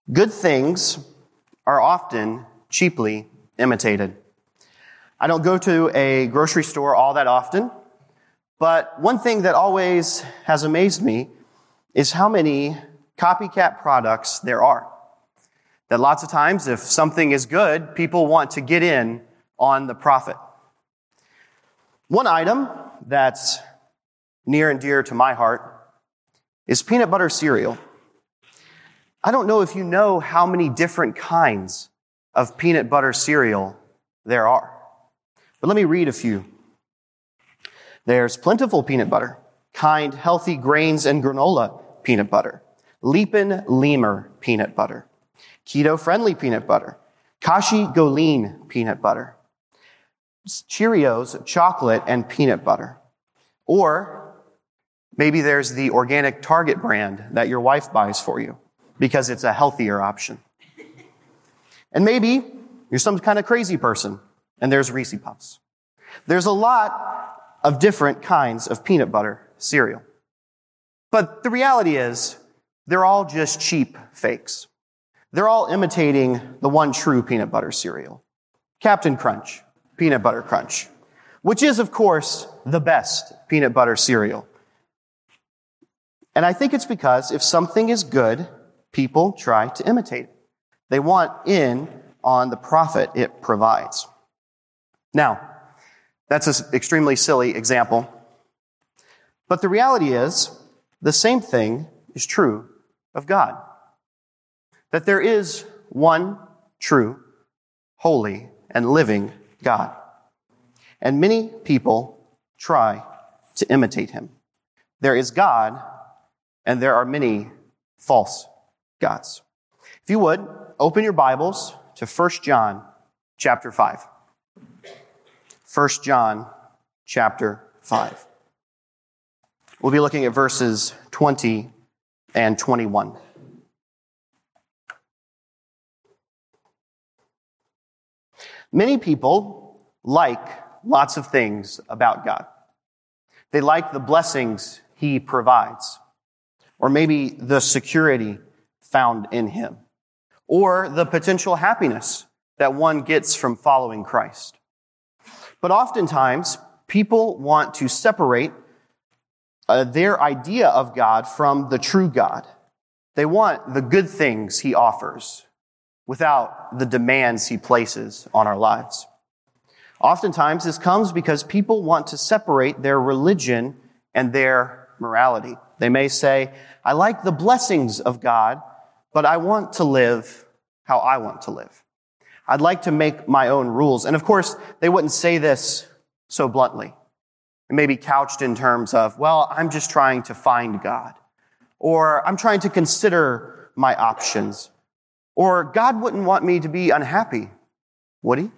Good things are often cheaply imitated. I don't go to a grocery store all that often, but one thing that always has amazed me is how many copycat products there are. That lots of times, if something is good, people want to get in on the profit. One item that's near and dear to my heart is peanut butter cereal. I don't know if you know how many different kinds of peanut butter cereal there are, but let me read a few. There's plentiful peanut butter, kind, healthy grains and granola peanut butter, Leapin' Lemur peanut butter, keto-friendly peanut butter, Kashi Goleen peanut butter, Cheerios chocolate and peanut butter, or maybe there's the organic Target brand that your wife buys for you because it's a healthier option. And maybe you're some kind of crazy person and there's Reese Puffs. There's a lot of different kinds of peanut butter cereal. But the reality is, they're all just cheap fakes. They're all imitating the one true peanut butter cereal, Captain Crunch, Peanut Butter Crunch, which is, of course, the best peanut butter cereal. And I think it's because if something is good, people try to imitate it. They want in on the profit it provides. Now, that's an extremely silly example. But the reality is, the same thing is true of God. That there is one true, holy, and living God. And many people try to imitate him. There is God, and there are many false gods. If you would, open your Bibles to 1 John chapter 5. 1 John chapter 5. We'll be looking at verses 20 and 21. Many people like lots of things about God. They like the blessings he provides, or maybe the security found in him, or the potential happiness that one gets from following Christ. But oftentimes, people want to separate their idea of God from the true God. They want the good things he offers without the demands he places on our lives. Oftentimes, this comes because people want to separate their religion and their morality. They may say, I like the blessings of God, but I want to live how I want to live. I'd like to make my own rules. And of course, they wouldn't say this so bluntly. It may be couched in terms of, well, I'm just trying to find God. Or I'm trying to consider my options. Or God wouldn't want me to be unhappy, would he?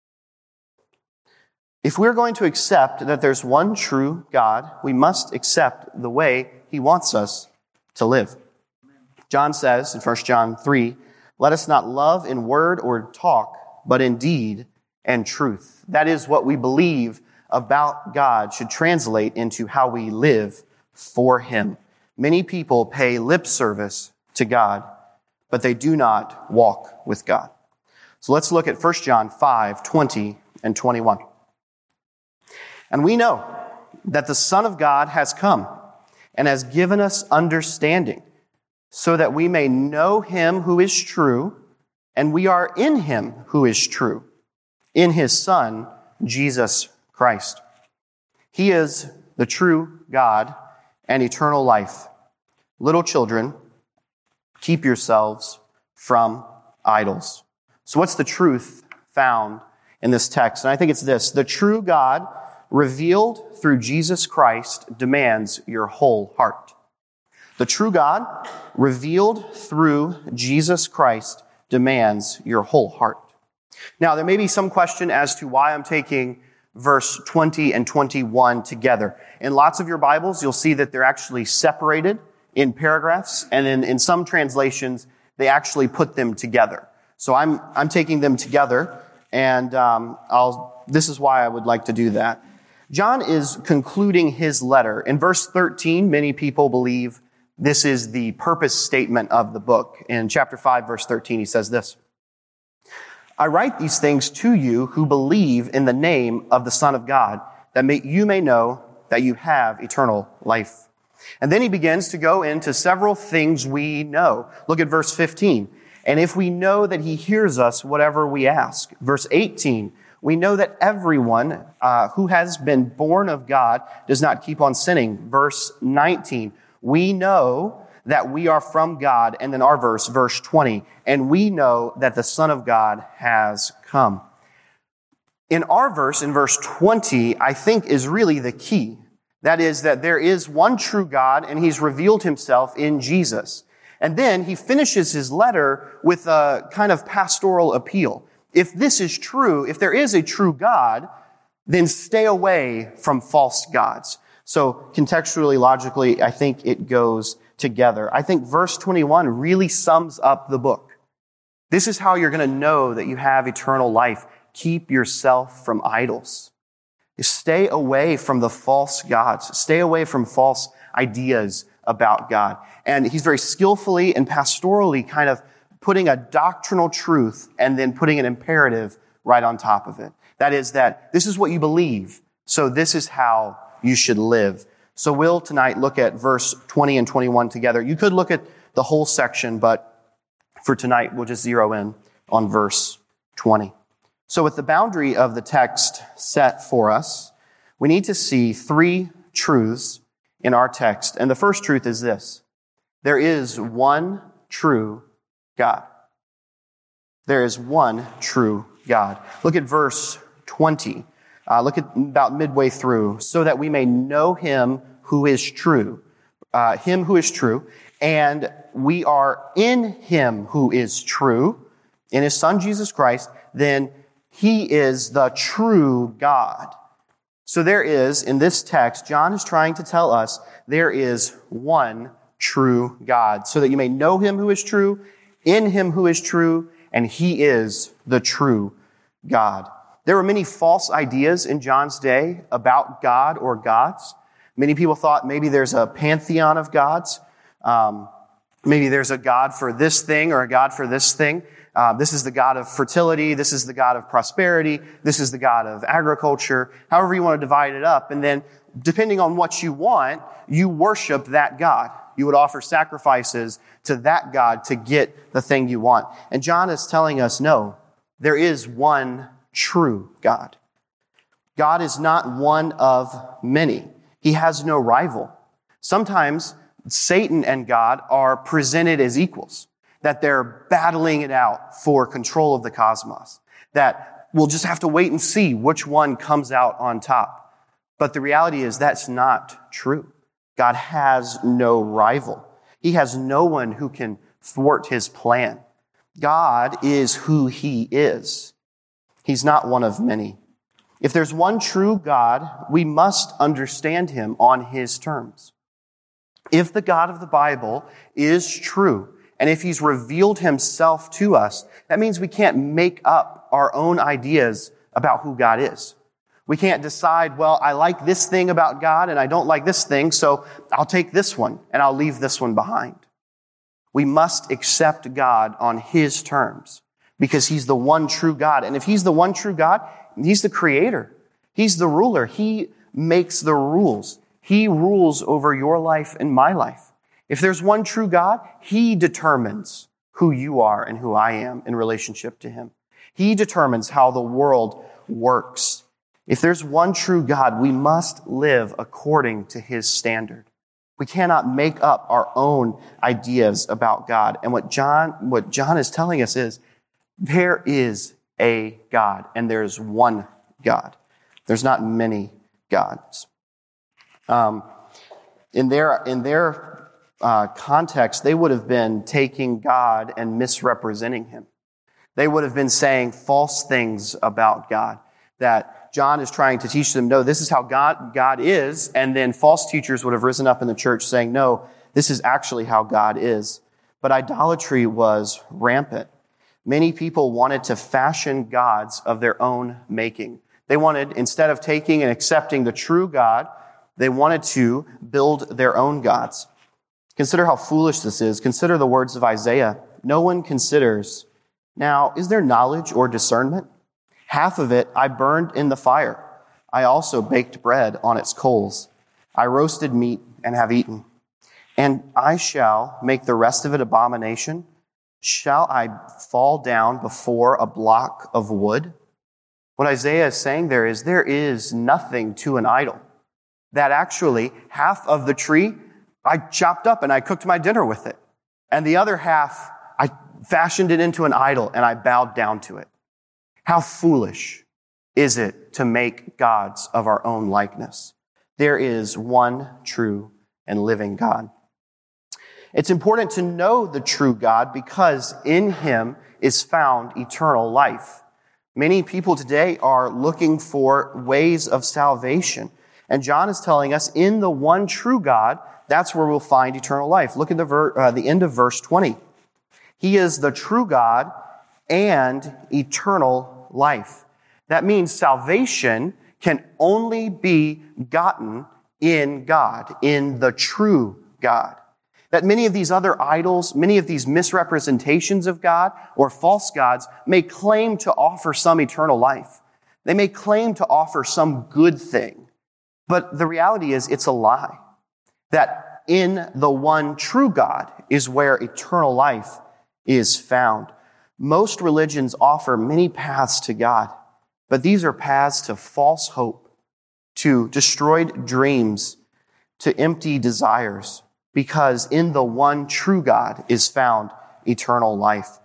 If we're going to accept that there's one true God, we must accept the way he wants us to live. John says in 1 John 3, let us not love in word or talk, but in deed and truth. That is what we believe about God should translate into how we live for him. Many people pay lip service to God, but they do not walk with God. So let's look at 1 John 5, 20 and 21. And we know that the Son of God has come and has given us understanding, so that we may know him who is true, and we are in him who is true, in his Son, Jesus Christ. He is the true God and eternal life. Little children, keep yourselves from idols. So what's the truth found in this text? And I think it's this: the true God revealed through Jesus Christ demands your whole heart. The true God revealed through Jesus Christ demands your whole heart. Now, there may be some question as to why I'm taking verse 20 and 21 together. In lots of your Bibles, you'll see that they're actually separated in paragraphs, and in some translations, they actually put them together. So I'm taking them together, and this is why I would like to do that. John is concluding his letter. In verse 13, many people believe This is the purpose statement of the book. In chapter 5, verse 13, he says this: I write these things to you who believe in the name of the Son of God, that you may know that you have eternal life. And then he begins to go into several things we know. Look at verse 15. And if we know that he hears us, whatever we ask. Verse 18, we know that everyone who has been born of God does not keep on sinning. Verse 19, we know that we are from God. And then our verse 20, and we know that the Son of God has come. In our verse, in verse 20, I think is really the key. That is that there is one true God, and he's revealed himself in Jesus. And then he finishes his letter with a kind of pastoral appeal. If this is true, if there is a true God, then stay away from false gods. So contextually, logically, I think it goes together. I think verse 21 really sums up the book. This is how you're going to know that you have eternal life. Keep yourself from idols. Stay away from the false gods. Stay away from false ideas about God. And he's very skillfully and pastorally kind of putting a doctrinal truth and then putting an imperative right on top of it. That is that this is what you believe, so this is how you should live. So we'll tonight look at verse 20 and 21 together. You could look at the whole section, but for tonight, we'll just zero in on verse 20. So with the boundary of the text set for us, we need to see three truths in our text. And the first truth is this: there is one true God. There is one true God. Look at verse 20. Look at about midway through. So that we may know him who is true. Him who is true. And we are in him who is true, in his Son Jesus Christ. Then he is the true God. So there is, in this text, John is trying to tell us there is one true God, so that you may know him who is true, in him who is true, and he is the true God. There were many false ideas in John's day about God or gods. Many people thought maybe there's a pantheon of gods. Maybe there's a God for this thing or a God for this thing. This is the God of fertility. This is the God of prosperity. This is the God of agriculture. However you want to divide it up. And then, depending on what you want, you worship that God. You would offer sacrifices to that God to get the thing you want. And John is telling us, no, there is one true God. God is not one of many. He has no rival. Sometimes Satan and God are presented as equals, that they're battling it out for control of the cosmos, that we'll just have to wait and see which one comes out on top. But the reality is that's not true. God has no rival. He has no one who can thwart his plan. God is who he is. He's not one of many. If there's one true God, we must understand him on his terms. If the God of the Bible is true, and if he's revealed himself to us, that means we can't make up our own ideas about who God is. We can't decide, well, I like this thing about God and I don't like this thing, so I'll take this one and I'll leave this one behind. We must accept God on his terms because he's the one true God. And if he's the one true God, he's the creator. He's the ruler. He makes the rules. He rules over your life and my life. If there's one true God, he determines who you are and who I am in relationship to him. He determines how the world works. If there's one true God, we must live according to his standard. We cannot make up our own ideas about God. And what John is telling us is there is a God and there's one God. There's not many gods. In their context, they would have been taking God and misrepresenting him. They would have been saying false things about God, that John is trying to teach them, no, this is how God is, and then false teachers would have risen up in the church saying, no, this is actually how God is. But idolatry was rampant. Many people wanted to fashion gods of their own making. They wanted, instead of taking and accepting the true God, they wanted to build their own gods. Consider how foolish this is. Consider the words of Isaiah. No one considers. Now, is there knowledge or discernment? Half of it I burned in the fire. I also baked bread on its coals. I roasted meat and have eaten. And I shall make the rest of it abomination. Shall I fall down before a block of wood? What Isaiah is saying there is nothing to an idol. That actually half of the tree I chopped up and I cooked my dinner with it. And the other half, I fashioned it into an idol and I bowed down to it. How foolish is it to make gods of our own likeness? There is one true and living God. It's important to know the true God because in him is found eternal life. Many people today are looking for ways of salvation. And John is telling us in the one true God, that's where we'll find eternal life. Look at the end of verse 20. He is the true God and eternal life. That means salvation can only be gotten in God, in the true God. That many of these other idols, many of these misrepresentations of God or false gods may claim to offer some eternal life. They may claim to offer some good thing. But the reality is it's a lie. That in the one true God is where eternal life is found. Most religions offer many paths to God, but these are paths to false hope, to destroyed dreams, to empty desires, because in the one true God is found eternal life.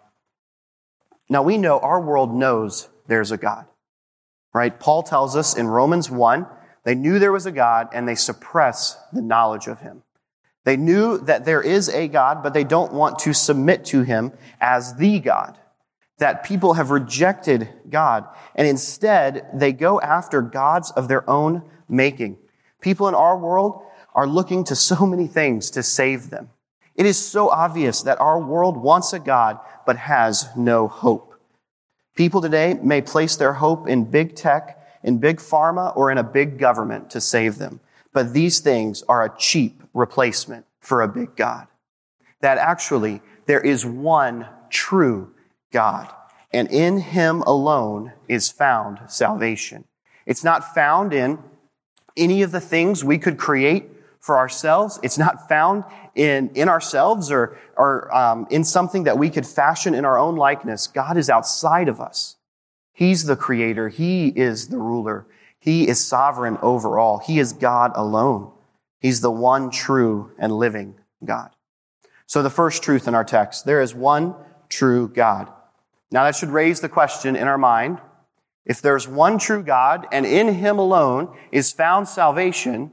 Now we know, our world knows there's a God, right? Paul tells us in Romans 1, they knew there was a God and they suppress the knowledge of him. They knew that there is a God, but they don't want to submit to him as the God. That people have rejected God, and instead they go after gods of their own making. People in our world are looking to so many things to save them. It is so obvious that our world wants a God, but has no hope. People today may place their hope in big tech, in big pharma, or in a big government to save them. But these things are a cheap replacement for a big God. That actually there is one true God, and in him alone is found salvation. It's not found in any of the things we could create for ourselves. It's not found in ourselves or in something that we could fashion in our own likeness. God is outside of us. He's the creator. He is the ruler. He is sovereign over all. He is God alone. He's the one true and living God. So the first truth in our text, there is one true God. Now that should raise the question in our mind, if there's one true God and in him alone is found salvation,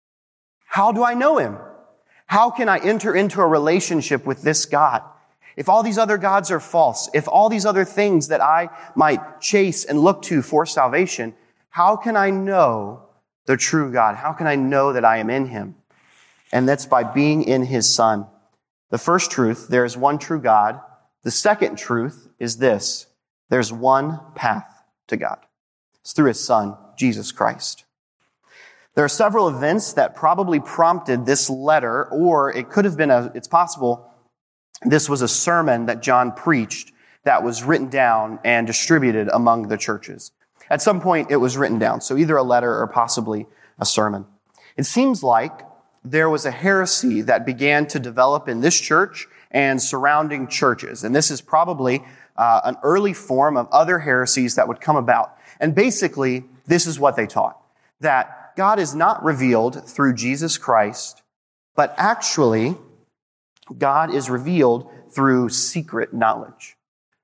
how do I know him? How can I enter into a relationship with this God? If all these other gods are false, if all these other things that I might chase and look to for salvation, how can I know the true God? How can I know that I am in him? And that's by being in his Son. The first truth, there is one true God. The second truth is this: there's one path to God. It's through his Son, Jesus Christ. There are several events that probably prompted this letter, or it could have been it's possible this was a sermon that John preached that was written down and distributed among the churches. At some point, it was written down, so either a letter or possibly a sermon. It seems like there was a heresy that began to develop in this church and surrounding churches, and this is probably an early form of other heresies that would come about. And basically, this is what they taught: that God is not revealed through Jesus Christ, but actually, God is revealed through secret knowledge.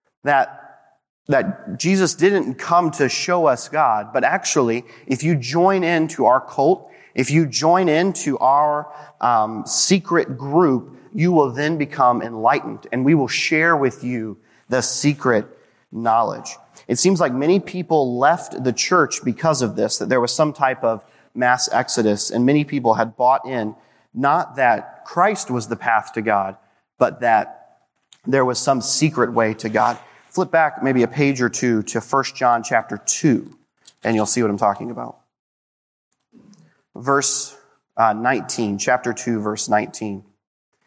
That Jesus didn't come to show us God, but actually, if you join into our cult, if you join into our secret group, you will then become enlightened, and we will share with you the secret knowledge. It seems like many people left the church because of this, that there was some type of mass exodus, and many people had bought in, not that Christ was the path to God, but that there was some secret way to God. Flip back maybe a page or two to 1 John chapter 2, and you'll see what I'm talking about. Verse 19, chapter 2, verse 19.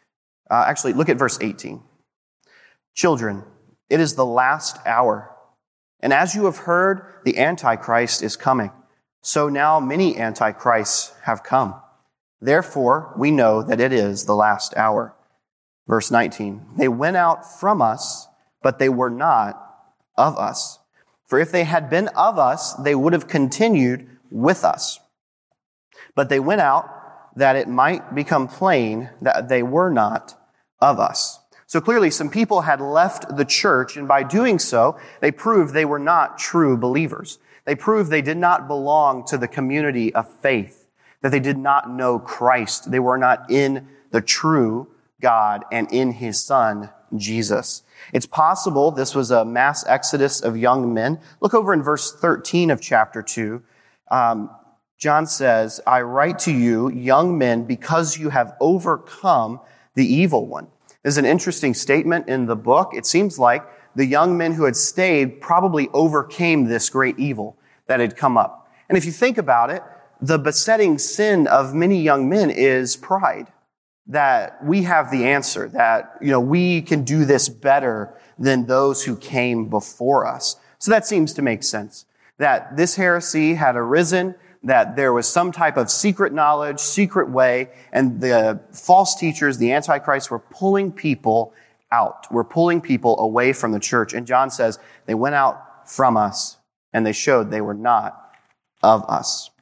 Actually, look at verse 18. Children, it is the last hour. And as you have heard, the Antichrist is coming. So now many Antichrists have come. Therefore, we know that it is the last hour. Verse 19. They went out from us, but they were not of us. For if they had been of us, they would have continued with us. But they went out that it might become plain that they were not of us. So clearly some people had left the church, and by doing so, they proved they were not true believers. They proved they did not belong to the community of faith, that they did not know Christ. They were not in the true God and in His Son, Jesus. It's possible this was a mass exodus of young men. Look over in verse 13 of chapter 2. John says, I write to you, young men, because you have overcome the evil one. There's an interesting statement in the book. It seems like the young men who had stayed probably overcame this great evil that had come up. And if you think about it, the besetting sin of many young men is pride. That we have the answer, that, we can do this better than those who came before us. So that seems to make sense. That this heresy had arisen, that there was some type of secret knowledge, secret way, and the false teachers, the Antichrists, were pulling people out. Were pulling people away from the church. And John says they went out from us, and they showed they were not of us.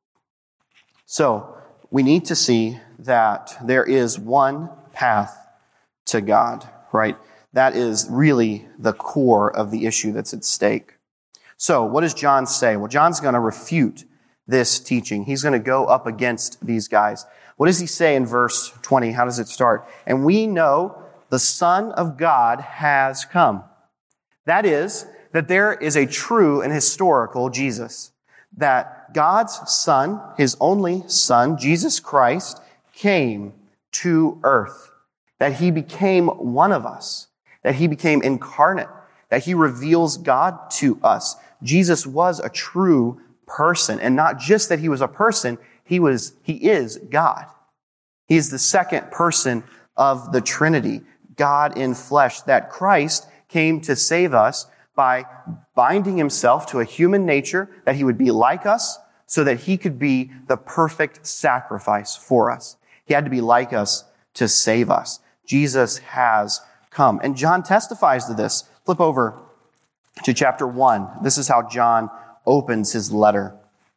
So we need to see that there is one path to God, right? That is really the core of the issue that's at stake. So what does John say? Well, John's going to refute this teaching. He's going to go up against these guys. What does he say in verse 20? How does it start? And we know the Son of God has come. That is, that there is a true and historical Jesus. That God's Son, His only Son, Jesus Christ, came to earth. That He became one of us. That He became incarnate. That He reveals God to us. Jesus was a true person. And not just that He was a person, He is God. He is the second person of the Trinity. God in flesh. That Christ came to save us by binding Himself to a human nature, that He would be like us, so that He could be the perfect sacrifice for us. He had to be like us to save us. Jesus has come. And John testifies to this. Flip over to chapter 1. This is how John opens his letter.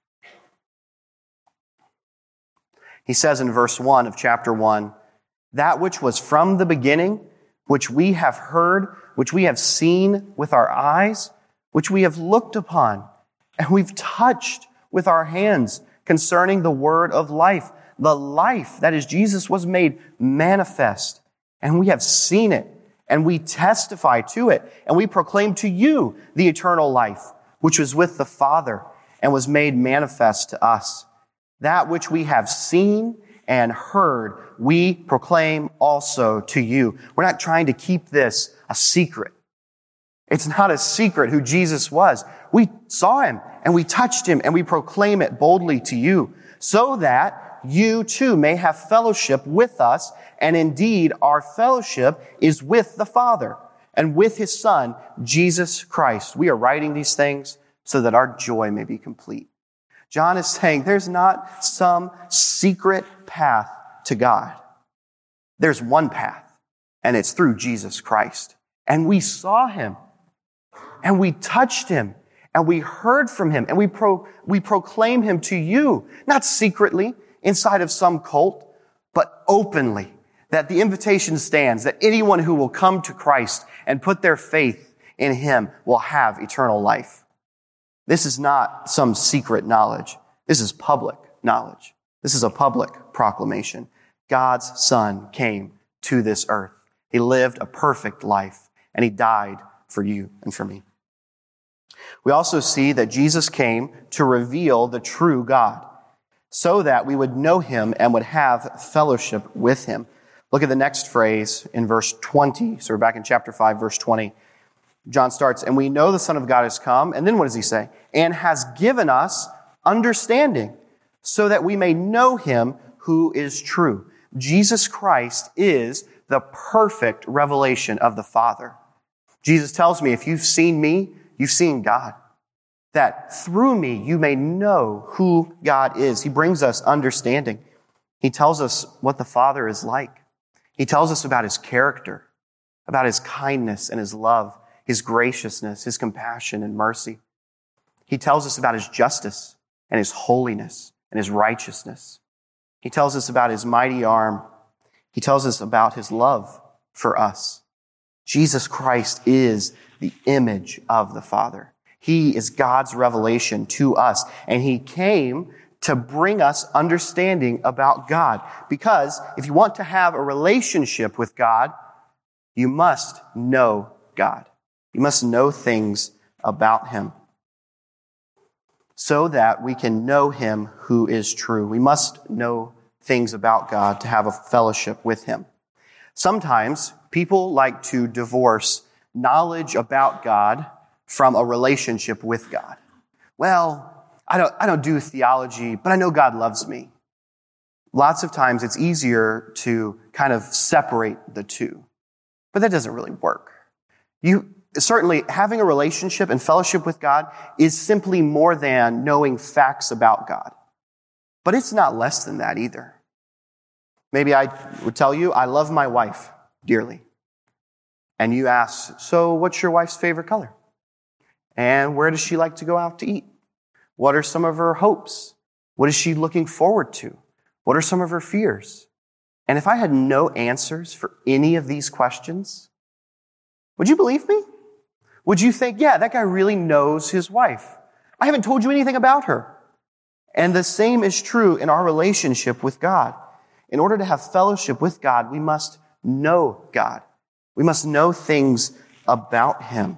He says in verse 1 of chapter 1, that which was from the beginning, which we have heard, which we have seen with our eyes, which we have looked upon, and we've touched with our hands concerning the word of life. The life, that is Jesus, was made manifest, and we have seen it, and we testify to it, and we proclaim to you the eternal life, which was with the Father and was made manifest to us. That which we have seen and heard, we proclaim also to you. We're not trying to keep this a secret. It's not a secret who Jesus was. We saw Him and we touched Him and we proclaim it boldly to you, so that you too may have fellowship with us. And indeed, our fellowship is with the Father and with His Son, Jesus Christ. We are writing these things so that our joy may be complete. John is saying there's not some secret path to God. There's one path, and it's through Jesus Christ. And we saw Him, and we touched Him, and we heard from Him, and we proclaim Him to you, not secretly inside of some cult, but openly, that the invitation stands, that anyone who will come to Christ and put their faith in Him will have eternal life. This is not some secret knowledge. This is public knowledge. This is a public proclamation. God's Son came to this earth. He lived a perfect life, and He died for you and for me. We also see that Jesus came to reveal the true God, so that we would know Him and would have fellowship with Him. Look at the next phrase in verse 20. So we're back in chapter 5, verse 20. John starts, and we know the Son of God has come. And then what does he say? And has given us understanding, so that we may know Him who is true. Jesus Christ is the perfect revelation of the Father. Jesus tells me, if you've seen me, you've seen God. That through me, you may know who God is. He brings us understanding. He tells us what the Father is like. He tells us about his character, about his kindness and his love, his graciousness, his compassion and mercy. He tells us about his justice and his holiness and his righteousness. He tells us about his mighty arm. He tells us about his love for us. Jesus Christ is the image of the Father. He is God's revelation to us, and he came to bring us understanding about God. Because if you want to have a relationship with God, you must know God. You must know things about him so that we can know him who is true. We must know things about God to have a fellowship with him. Sometimes people like to divorce knowledge about God from a relationship with God. Well, I don't do theology, but I know God loves me. Lots of times it's easier to kind of separate the two, but that doesn't really work. Certainly, having a relationship and fellowship with God is simply more than knowing facts about God. But it's not less than that either. Maybe I would tell you, I love my wife dearly. And you ask, so what's your wife's favorite color? And where does she like to go out to eat? What are some of her hopes? What is she looking forward to? What are some of her fears? And if I had no answers for any of these questions, would you believe me? Would you think, yeah, that guy really knows his wife? I haven't told you anything about her. And the same is true in our relationship with God. In order to have fellowship with God, we must know God. We must know things about him.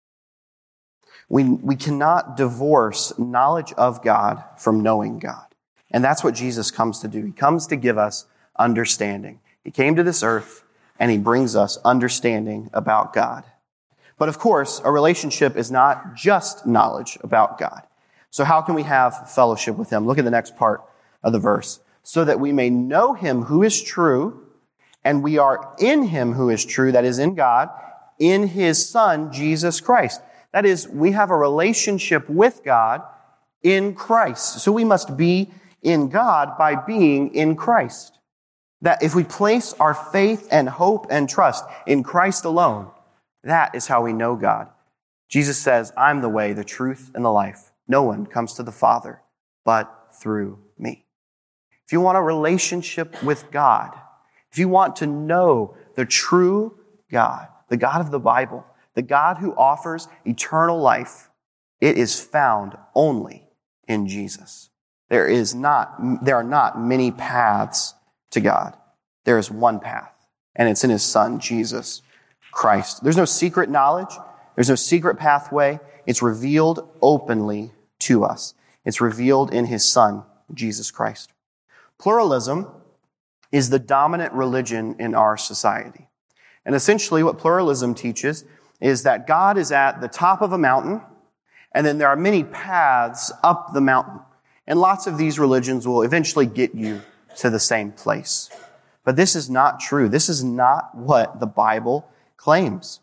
We cannot divorce knowledge of God from knowing God. And that's what Jesus comes to do. He comes to give us understanding. He came to this earth and he brings us understanding about God. But of course, a relationship is not just knowledge about God. So how can we have fellowship with him? Look at the next part of the verse. So that we may know him who is true, and we are in him who is true, that is in God, in his Son, Jesus Christ. That is, we have a relationship with God in Christ. So we must be in God by being in Christ. That if we place our faith and hope and trust in Christ alone, that is how we know God. Jesus says, I'm the way, the truth, and the life. No one comes to the Father but through me. If you want a relationship with God, if you want to know the true God, the God of the Bible, the God who offers eternal life, it is found only in Jesus. There are not many paths to God. There is one path, and it's in his Son, Jesus Christ. There's no secret knowledge. There's no secret pathway. It's revealed openly to us. It's revealed in his Son, Jesus Christ. Pluralism is the dominant religion in our society. And essentially what pluralism teaches is that God is at the top of a mountain, and then there are many paths up the mountain. And lots of these religions will eventually get you to the same place. But this is not true. This is not what the Bible claims.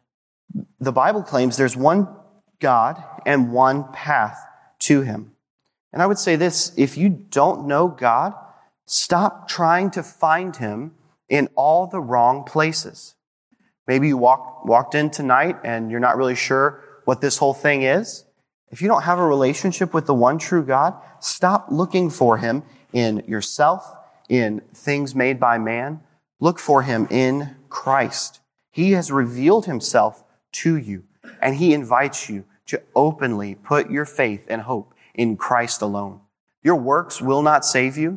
The Bible claims there's one God and one path to him. And I would say this, if you don't know God, stop trying to find him in all the wrong places. Maybe you walked in tonight and you're not really sure what this whole thing is. If you don't have a relationship with the one true God, stop looking for him in yourself, in things made by man. Look for him in Christ. He has revealed himself to you, and he invites you to openly put your faith and hope in Christ alone. Your works will not save you.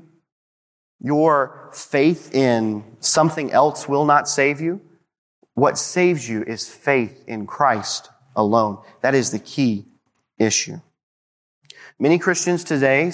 Your faith in something else will not save you. What saves you is faith in Christ alone. That is the key issue. Many Christians today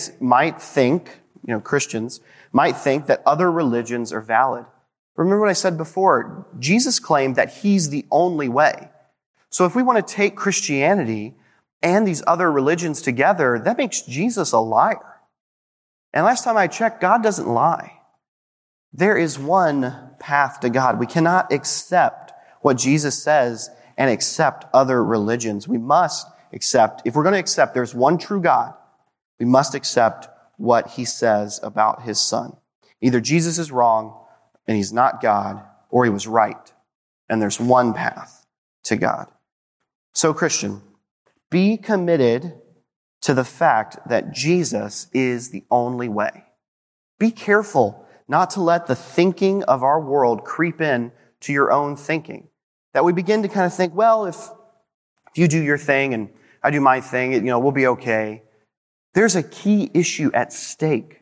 Christians might think that other religions are valid. Remember what I said before. Jesus claimed that he's the only way. So if we want to take Christianity and these other religions together, that makes Jesus a liar. And last time I checked, God doesn't lie. There is one path to God. We cannot accept what Jesus says and accept other religions. We must accept, if we're going to accept there's one true God, we must accept what he says about his son. Either Jesus is wrong and he's not God, or he was right, and there's one path to God. So, Christian, be committed to the fact that Jesus is the only way. Be careful not to let the thinking of our world creep in to your own thinking. That we begin to kind of think, well, if you do your thing and I do my thing, we'll be okay. There's a key issue at stake.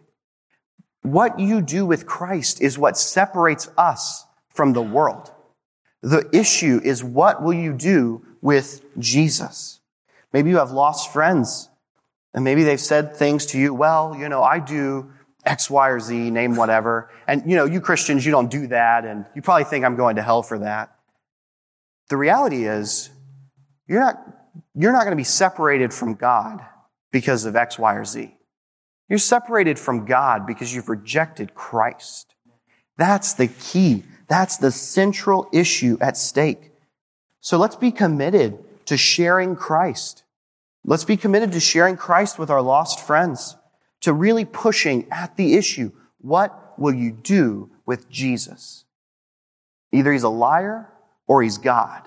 What you do with Christ is what separates us from the world. The issue is, what will you do with Jesus? Maybe you have lost friends, and maybe they've said things to you, well, I do X, Y, or Z, name whatever. And, you Christians, you don't do that, and you probably think I'm going to hell for that. The reality is, you're not going to be separated from God because of X, Y, or Z. You're separated from God because you've rejected Christ. That's the key. That's the central issue at stake. So let's be committed to sharing Christ. Let's be committed to sharing Christ with our lost friends, to really pushing at the issue. What will you do with Jesus? Either he's a liar or he's God.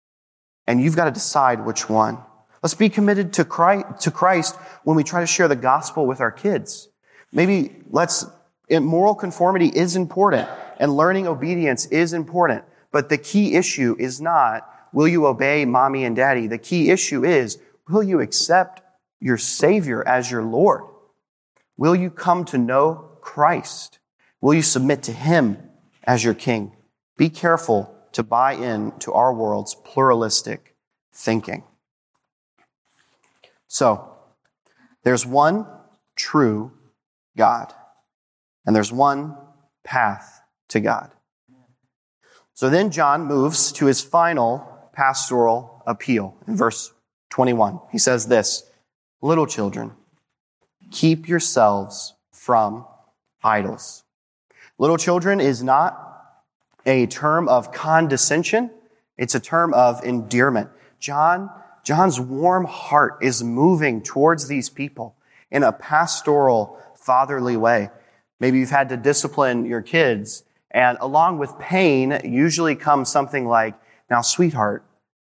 And you've got to decide which one. Let's be committed to Christ when we try to share the gospel with our kids. Maybe moral conformity is important and learning obedience is important. But the key issue is not, will you obey mommy and daddy? The key issue is, will you accept your Savior as your Lord? Will you come to know Christ? Will you submit to him as your King? Be careful to buy in to our world's pluralistic thinking. So, there's one true God, and there's one path to God. So then John moves to his final pastoral appeal in verse 21. He says this, little children, keep yourselves from idols. Little children is not a term of condescension. It's a term of endearment. John's warm heart is moving towards these people in a pastoral, fatherly way. Maybe you've had to discipline your kids, and along with pain usually comes something like, now, sweetheart,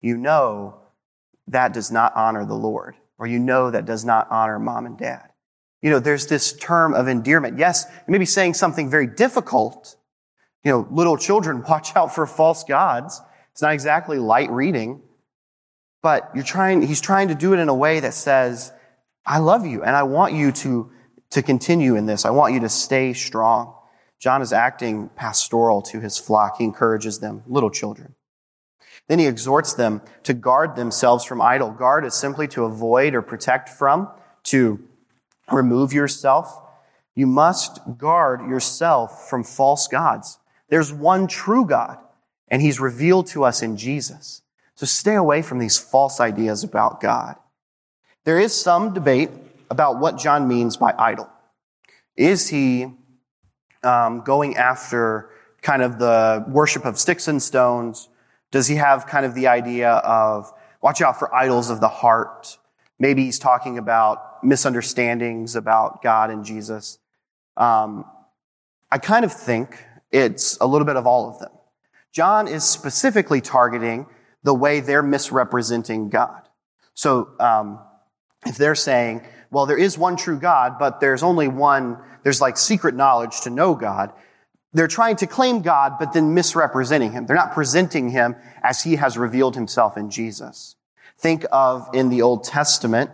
that does not honor the Lord, or that does not honor mom and dad. There's this term of endearment. Yes, you may be saying something very difficult. Little children, watch out for false gods. It's not exactly light reading, but he's trying to do it in a way that says, I love you, and I want you to continue in this. I want you to stay strong. John is acting pastoral to his flock. He encourages them, little children. Then he exhorts them to guard themselves from idol. Guard is simply to avoid or protect from, to remove yourself. You must guard yourself from false gods. There's one true God, and he's revealed to us in Jesus. So stay away from these false ideas about God. There is some debate about what John means by idol. Is he going after kind of the worship of sticks and stones? Does he have kind of the idea of watch out for idols of the heart? Maybe he's talking about misunderstandings about God and Jesus. I kind of think it's a little bit of all of them. John is specifically targeting the way they're misrepresenting God. So if they're saying, well, there is one true God, but there's only one, there's like secret knowledge to know God. They're trying to claim God, but then misrepresenting him. They're not presenting him as he has revealed himself in Jesus. Think of in the Old Testament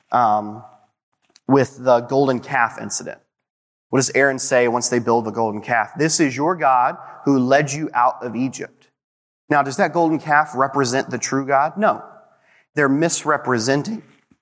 with the golden calf incident. What does Aaron say once they build the golden calf? This is your God who led you out of Egypt. Now, does that golden calf represent the true God? No. They're misrepresenting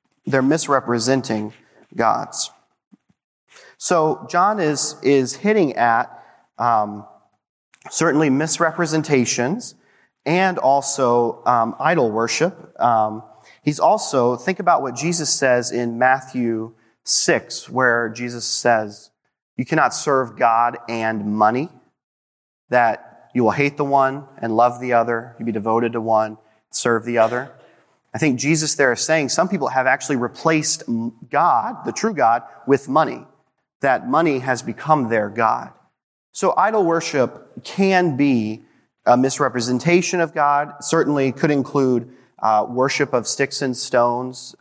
gods. So John is hitting at certainly misrepresentations and also idol worship. He's also, think about what Jesus says in Matthew 6, where Jesus says, you cannot serve God and money. That you will hate the one and love the other. You'll be devoted to one, serve the other. I think Jesus there is saying some people have actually replaced God, the true God, with money. That money has become their God. So idol worship can be a misrepresentation of God. Certainly could include worship of sticks and stones,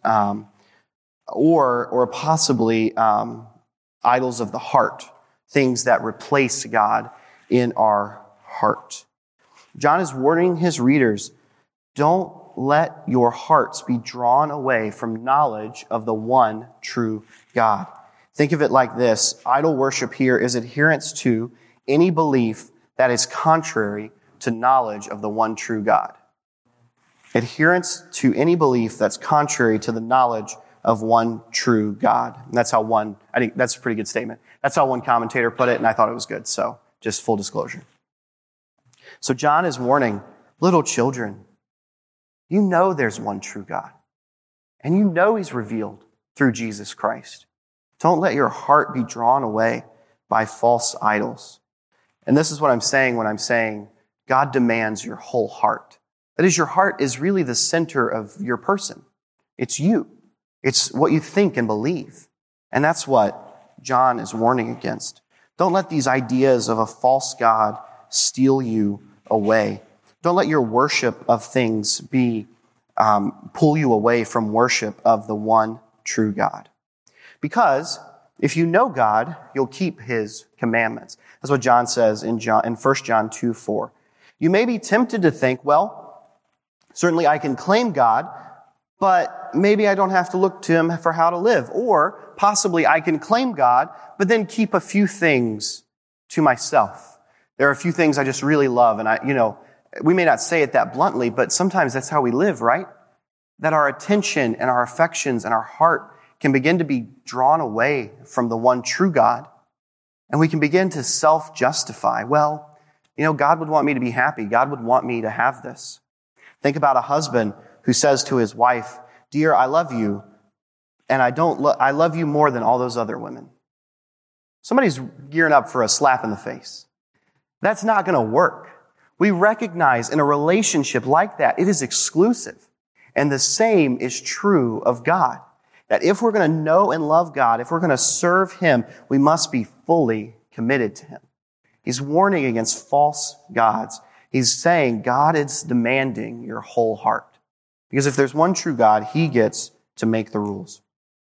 or possibly idols of the heart, things that replace God in our heart. John is warning his readers, don't let your hearts be drawn away from knowledge of the one true God. Think of it like this. Idol worship here is adherence to any belief that is contrary to knowledge of the one true God. Adherence to any belief that's contrary to the knowledge of one true God. And that's how I think that's a pretty good statement. That's how one commentator put it, and I thought it was good. So just full disclosure. So John is warning little children, you know there's one true God. And you know he's revealed through Jesus Christ. Don't let your heart be drawn away by false idols. And this is what I'm saying when I'm saying God demands your whole heart. That is, your heart is really the center of your person. It's you. It's what you think and believe. And that's what John is warning against. Don't let these ideas of a false God steal you away. Don't let your worship of things pull you away from worship of the one true God. Because if you know God, you'll keep his commandments. That's what John says in 1 John 2:4. You may be tempted to think, well, certainly I can claim God, but maybe I don't have to look to him for how to live. Or possibly I can claim God, but then keep a few things to myself. There are a few things I just really love, and we may not say it that bluntly, but sometimes that's how we live, right? That our attention and our affections and our heart can begin to be drawn away from the one true God, and we can begin to self-justify. Well, God would want me to be happy. God would want me to have this. Think about a husband who says to his wife, dear, I love you, and I love you more than all those other women. Somebody's gearing up for a slap in the face. That's not going to work. We recognize in a relationship like that, it is exclusive. And the same is true of God. That if we're going to know and love God, if we're going to serve him, we must be fully committed to him. He's warning against false gods. He's saying God is demanding your whole heart. Because if there's one true God, he gets to make the rules.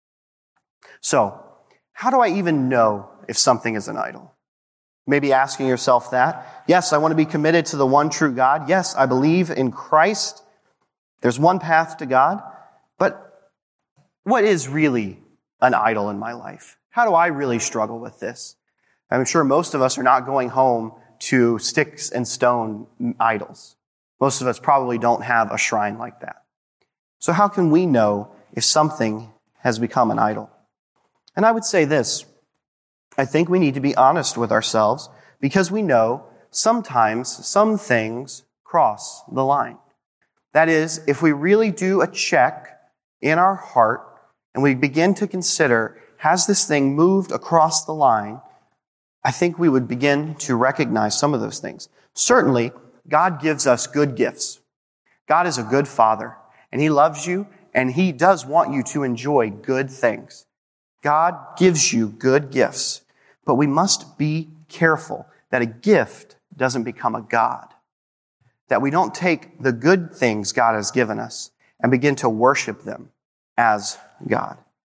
So, how do I even know if something is an idol? Maybe asking yourself that. Yes, I want to be committed to the one true God. Yes, I believe in Christ. There's one path to God. But what is really an idol in my life? How do I really struggle with this? I'm sure most of us are not going home to sticks and stone idols. Most of us probably don't have a shrine like that. So how can we know if something has become an idol? And I would say this. I think we need to be honest with ourselves because we know sometimes some things cross the line. That is, if we really do a check in our heart and we begin to consider, has this thing moved across the line? I think we would begin to recognize some of those things. Certainly, God gives us good gifts. God is a good Father, and he loves you, and he does want you to enjoy good things. God gives you good gifts, but we must be careful that a gift doesn't become a God. That we don't take the good things God has given us and begin to worship them as God.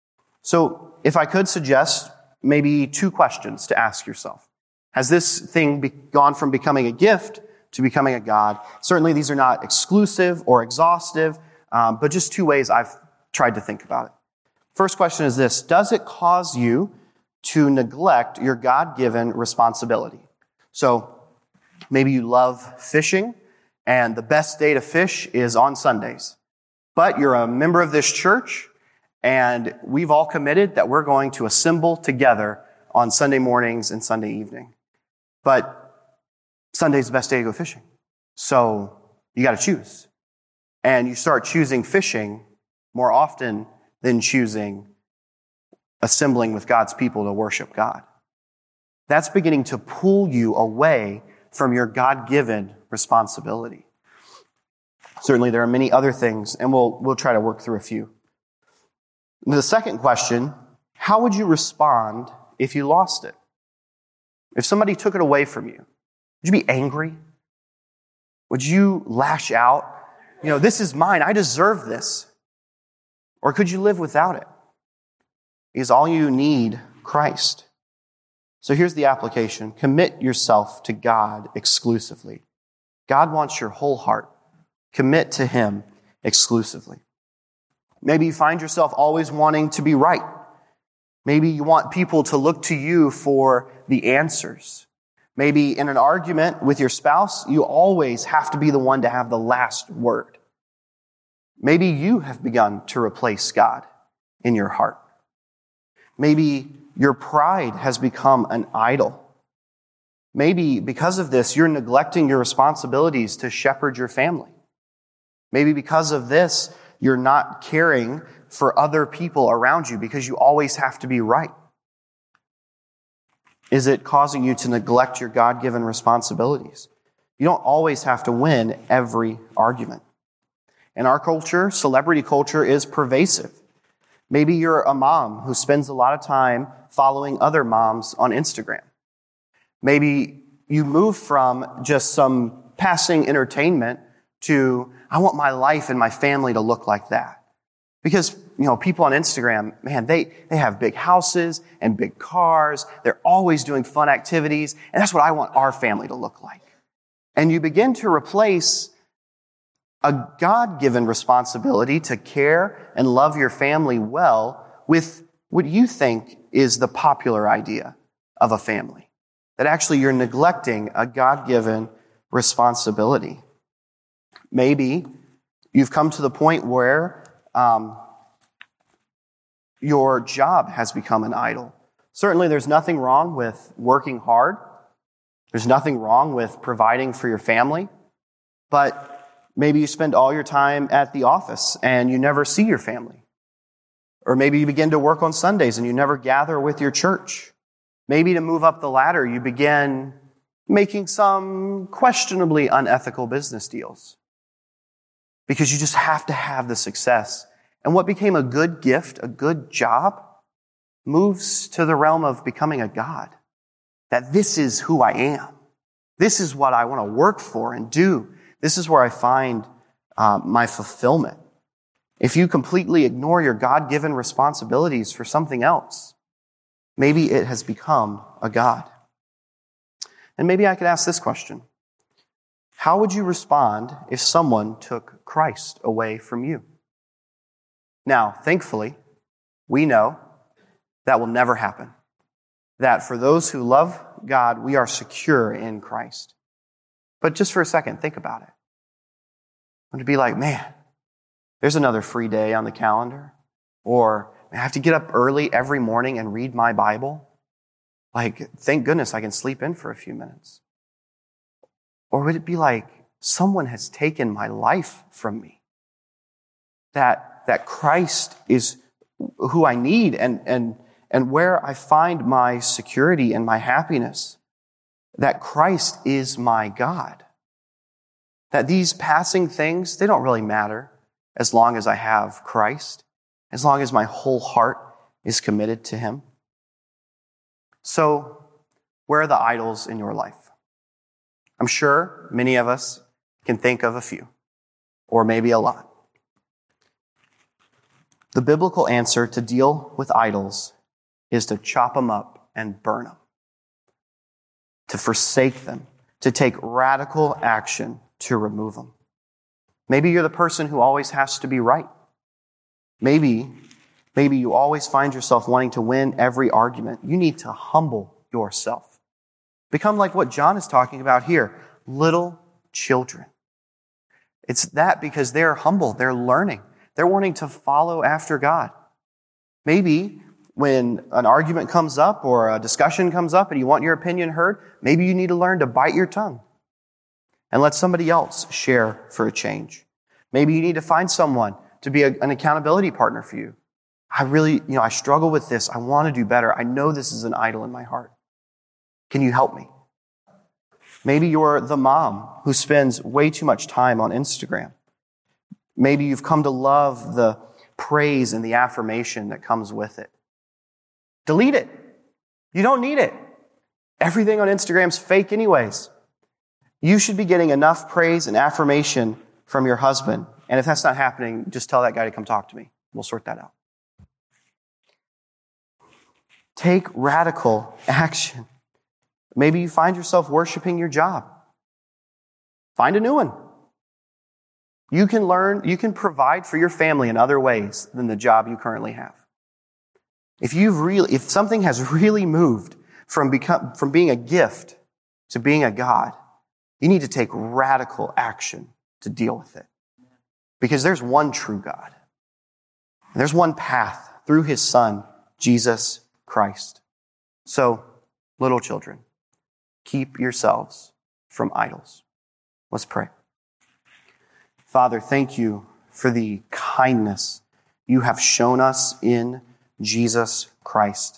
So if I could suggest maybe 2 questions to ask yourself. Has this thing gone from becoming a gift to becoming a God? Certainly these are not exclusive or exhaustive, but just 2 ways I've tried to think about it. First question is this: does it cause you to neglect your God-given responsibility? So maybe you love fishing, and the best day to fish is on Sundays. But you're a member of this church, and we've all committed that we're going to assemble together on Sunday mornings and Sunday evening. But Sunday's the best day to go fishing. So you got to choose. And you start choosing fishing more often than choosing assembling with God's people to worship God. That's beginning to pull you away from your God-given responsibility? Certainly there are many other things, and we'll try to work through a few. The second question, how would you respond if you lost it? If somebody took it away from you, would you be angry? Would you lash out? This is mine. I deserve this. Or could you live without it? Because all you need, Christ. So here's the application. Commit yourself to God exclusively. God wants your whole heart. Commit to Him exclusively. Maybe you find yourself always wanting to be right. Maybe you want people to look to you for the answers. Maybe in an argument with your spouse, you always have to be the one to have the last word. Maybe you have begun to replace God in your heart. Maybe your pride has become an idol. Maybe because of this, you're neglecting your responsibilities to shepherd your family. Maybe because of this, you're not caring for other people around you because you always have to be right. Is it causing you to neglect your God-given responsibilities? You don't always have to win every argument. In our culture, celebrity culture is pervasive. Maybe you're a mom who spends a lot of time following other moms on Instagram. Maybe you move from just some passing entertainment to, I want my life and my family to look like that. Because, people on Instagram, man, they have big houses and big cars. They're always doing fun activities. And that's what I want our family to look like. And you begin to replace a God-given responsibility to care and love your family well with what you think is the popular idea of a family. That actually you're neglecting a God-given responsibility. Maybe you've come to the point where your job has become an idol. Certainly there's nothing wrong with working hard. There's nothing wrong with providing for your family. But maybe you spend all your time at the office and you never see your family. Or maybe you begin to work on Sundays and you never gather with your church. Maybe to move up the ladder, you begin making some questionably unethical business deals. Because you just have to have the success. And what became a good gift, a good job, moves to the realm of becoming a god. That this is who I am. This is what I want to work for and do. This is where I find my fulfillment. If you completely ignore your God-given responsibilities for something else, maybe it has become a god. And maybe I could ask this question. How would you respond if someone took Christ away from you? Now, thankfully, we know that will never happen. That for those who love God, we are secure in Christ. But just for a second, think about it. Would it be like, man, there's another free day on the calendar? Or I have to get up early every morning and read my Bible? Like, thank goodness I can sleep in for a few minutes. Or would it be like, someone has taken my life from me? That Christ is who I need and where I find my security and my happiness. That Christ is my God. That these passing things, they don't really matter as long as I have Christ, as long as my whole heart is committed to Him. So, where are the idols in your life? I'm sure many of us can think of a few, or maybe a lot. The biblical answer to deal with idols is to chop them up and burn them, to forsake them, to take radical action to remove them. Maybe you're the person who always has to be right. Maybe you always find yourself wanting to win every argument. You need to humble yourself. Become like what John is talking about here, little children. It's that because they're humble, they're learning. They're wanting to follow after God. Maybe when an argument comes up or a discussion comes up and you want your opinion heard, maybe you need to learn to bite your tongue and let somebody else share for a change. Maybe you need to find someone to be an accountability partner for you. I struggle with this. I want to do better. I know this is an idol in my heart. Can you help me? Maybe you're the mom who spends way too much time on Instagram. Maybe you've come to love the praise and the affirmation that comes with it. Delete it. You don't need it. Everything on Instagram's fake anyways. You should be getting enough praise and affirmation from your husband. And if that's not happening, just tell that guy to come talk to me. We'll sort that out. Take radical action. Maybe you find yourself worshiping your job. Find a new one. You can provide for your family in other ways than the job you currently have. If something has really moved from being a gift to being a God, you need to take radical action to deal with it. Because there's one true God. And there's one path through his Son, Jesus Christ. So, little children, keep yourselves from idols. Let's pray. Father, thank you for the kindness you have shown us in Jesus Christ.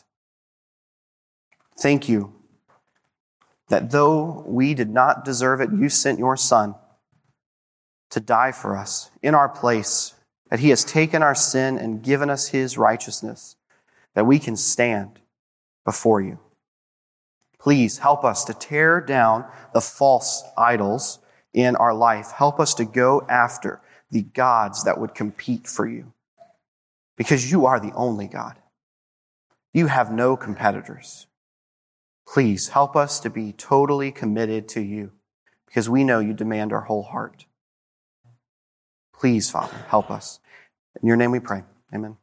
Thank you that though we did not deserve it, you sent your Son to die for us in our place, that he has taken our sin and given us his righteousness, that we can stand before you. Please help us to tear down the false idols in our life. Help us to go after the gods that would compete for you, because you are the only God. You have no competitors. Please help us to be totally committed to you, because we know you demand our whole heart. Please, Father, help us. In your name we pray. Amen.